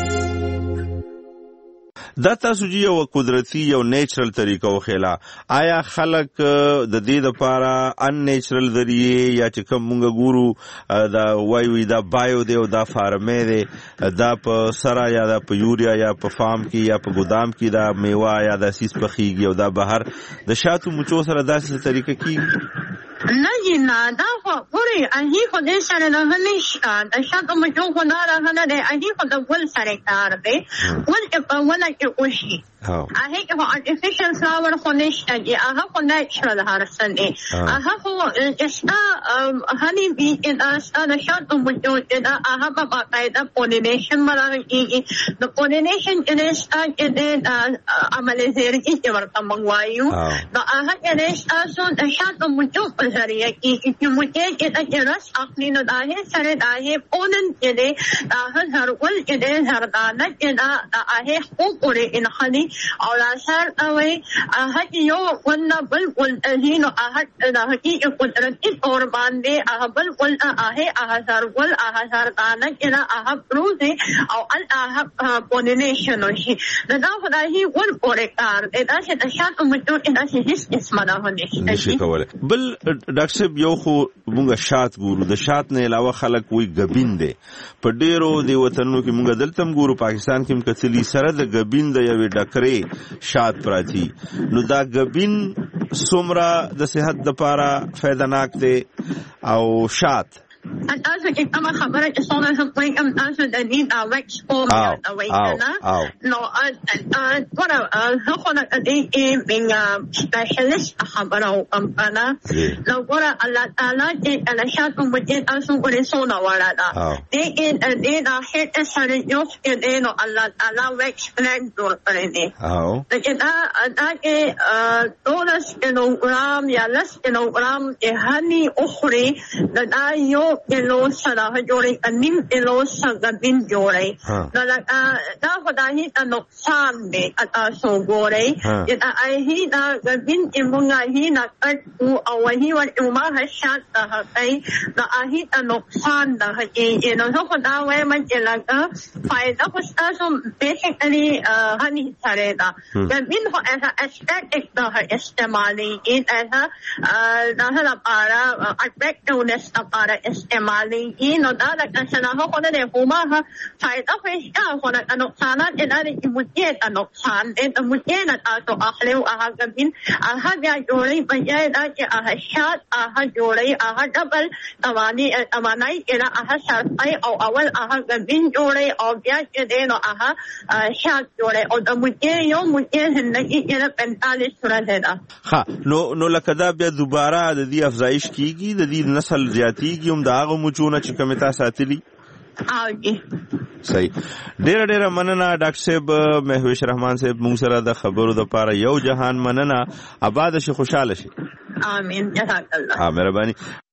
دا تاسو جی یو قدرتی یو نیچرل طریقه وخیلا آیا خلق د دې لپاره ان نیچرل ذریعے یا چې کوم موږ ګورو دا وایي دا بایو دی او دا فارمې دی دا په سرا یا دا په یوریا یا په فارم کې یا په ګودام کې دا میوه یا دا سیس پخېږي او دا بهر د شاتو مچو سره داسې طریقه کېږي
نه جنا دا خو پوری اهي خو دې سره نه نشته د شاتو مچو خو نه راغله دی اهي خو د ګل سره کار دی ول په ولا کې اوشي اهي خو artificial flower خو نشته دی هغه خو natural هرڅن دی هغه خو استا هني بي استا د شاتو مچو دا هغه په باقاعده pollination باندې د pollination استا کې د عمل زیرکی چې ورته منغوايو دا هغه کې استا د شاتو مچو ذریعہ کی چې مجھے چې رس اخلي نو دا هي سره دا هي پونن چې دا هر ول چې زردانه چې دا هي خو پورې ان خالي او لا سر او هغه یو ونه بل ول دینو هغه دا حقیقت قدرت اور باندې هغه بل ول هغه سر ول هغه زردانه چې هغه پروزه او هغه پولینیشن شي دا خدای ول پورې کار دا چې د شاتو مټو دا چې هیڅ اسمه نه هني
بل ډاکټر صاحب یو خو مونږه شات ګورو د شات نه علاوه خلک وی غبین دي په ډیرو دی وطنونو کې مونږ دلته ګورو پاکستان کې مکتلی سره د غبین د یوې ډکرې شات پراتی نو دا غبین څومره د صحت لپاره فائدناک دی او شات
تاسو کې کومه خبره چې څنګه هم کوي کوم تاسو د دې دا وکس فورم دا وایي کنه نو ګوره زه خو نه دې بینګ سپیشلیست خبره کوم کنه نو ګوره الله تعالی چې الشات مو دې تاسو ګورې سونا وړا دا دې دا هیڅ سره یو کې دې نو الله تعالی وکس پلان جوړ کړی دی چې دا کې 12 کیلوګرام یا 10 کیلوګرام کې هني اخري دا یو کیلو سره جوړي انیم کیلو سګبین جوړي دا خدای ته نقصان دی تاسو ګورئ چې دا هي دا غبین چې مونږه هي نه کټو او هي ور ما هشات ته کوي دا هي ته نقصان ده چې نو خدای وایي چې لکه فائدہ خو تاسو بیسیکلی هني سره دا غبین خو ایسا اسټیټیک ده استعمالي ایسا دا لپاره اټریکټیونس لپاره استعمالي نو دا د کنسنه خو نه ده کومه فائدہ خو خو نه نقصانات ادارې کې مجھے نقصان دې مجھے نه تاسو اخلي او هغه بین هغه بیا جوړي بیا دا چې هغه شات هغه جوړي هغه ډبل توانای اله هغه شرطي او اول هغه بین جوړي او بیا چې دې نو هغه شات جوړي او د مجھے یو مجھے زندگی کې 45 سورته ده
ها نو لکه دا بیا دوباره د دې افزایش کیږي د دې نسل زیاتیږي هم دا هغه مچونه چې کمیتا ساتلی صحیح ډېر مننه ډاکټر صاحب مهوش رحمان صاحب موږ سره د خبرو د پاره یو جهان مننه آباد شي خوشاله شي
امين جزاک الله
مهرباني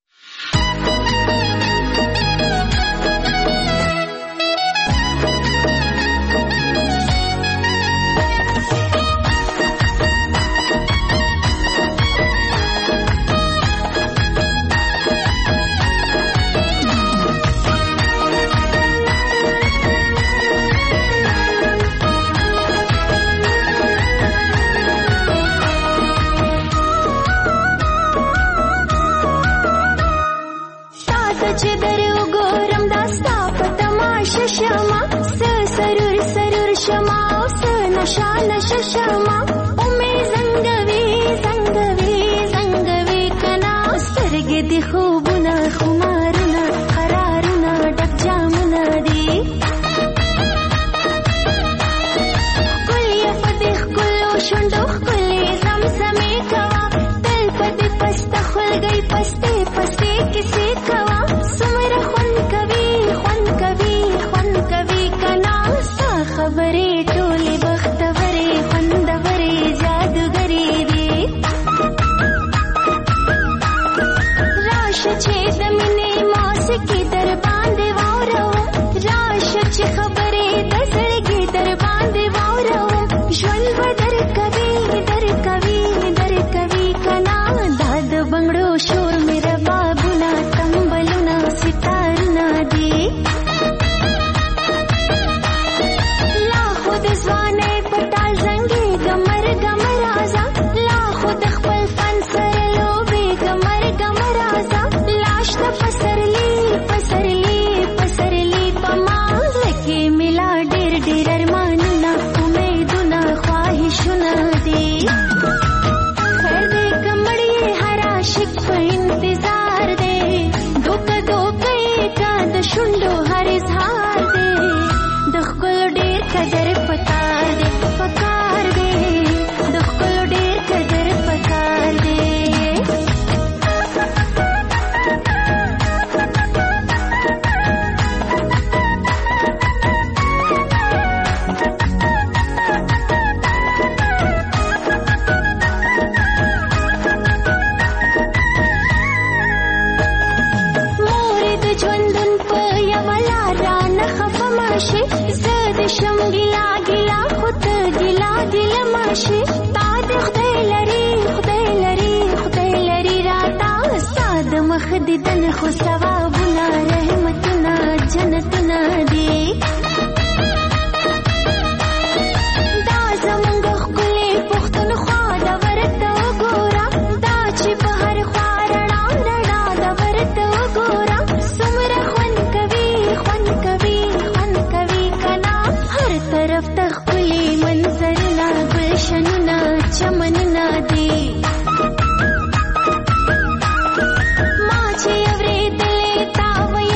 شما اومه زنګوي کنا سترګې دي خوبونه خمارونه قرارونه ډک جامونه دي کلی فتح کلو شوندو کلی زمزمې کوا دل پدې پسته خلګي پسته کیسې کوا سمره خون کوي کنا ستا خبرې ټولې بختورې خوندورې جادوګرې دي راشه چې د مینې موسیقي در باندې واورو راشه چې خبرې د زړګي در باندې واورو ژوند به درکوي کنا دا د بنګړو شور مې ربابونه تمبلونه ستارونه دي ځواني پټال زنګي ګمر رازا لا خود خپل فن سره لوبي ګمر رازا لاش ته پسرلی پما لکه ملا ډېر ارمانونه امیدونه خواهشونه دي خیر دې کمړې هر عاشق په انتظار دی دوکه کا د شونډو هر اظهار دی د خپل ډېر قدر پکار دی د خپل ډېر قدر پکار دی مورې د ژوندون په یوه لاره نه خفه ماشي زه د شم ګیلا خود ګیلا ماشي تا د خدای لري راتا ستا د مخ دیدن خو ثوابونه رحمتونه جنتونه دي دا زمونږ ښکلې پښتونخوا ده ورته وګوره دا چې په هر خوا رڼا ده ورته وګوره څومره خوند کوي کنا هر طرف ته ښکلې منظرونه گلشنونه چمنونه دي ما چې اورېدلې تا ویل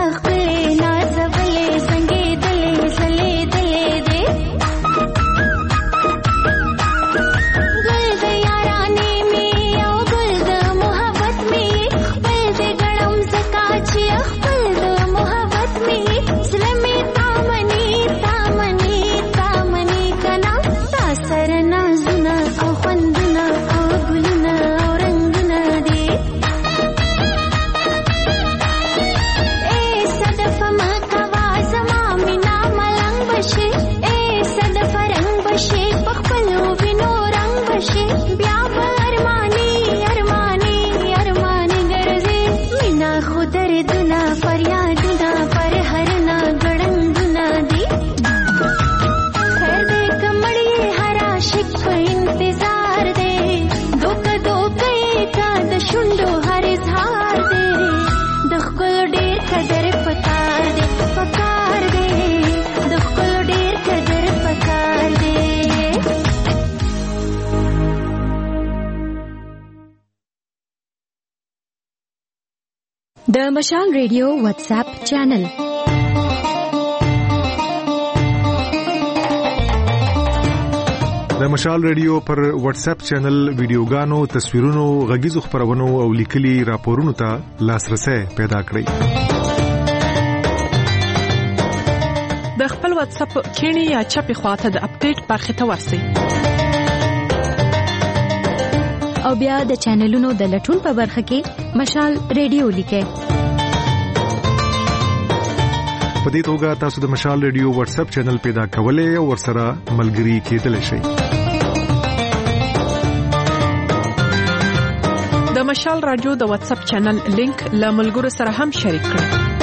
خپلې نازولې زنګېدلې زلېدلې دې ګل د یارانې مې او ګل د محبت مې خپل دې ګڼم ځکه چې خپل د محبت مې زړه مې تامني تامني تامني کنا تا سره نازونه او خوندونه او ګلونه او رنګونه دې اے صدف مکوا زما مینا ملنګ بشي اے صدف رنګ بشي پخپلو وینو رنګ بشي بیا ارمانی ارمانی ارمانی ګرځي مینا خو دردونه فریادونه پر هرنا ګړندونه دي خیر دې کمړې هر عاشق په انتظار دې دوکه دوکه کا د شونډو هر اظهار دې د خپل ډېر قدر پکار دې پکار دې د خپل ډېر قدر پکار دې
د مشال ریډیو واتس اپ چینل
د مشال ریډیو پر واتس اپ چینل ویډیوګانو تصویرونو غږیزو خبرونو او لیکلي راپورونو ته لاسرسي پیدا کړئ
د خپل واتس اپ کینی یا چپی خواته د اپډیټ برخه ته ورسئ
او بیا د چینلونو د لټون په برخه کې مشال ریډیو لیکئ
په دې توګه تاسو د مشال ریډیو واتس اپ چینل پیدا کولای او ورسره ملګري کېدلی شئ
د مشال رادیو د واتس اپ چینل لینک له ملګرو سره هم شریک کړئ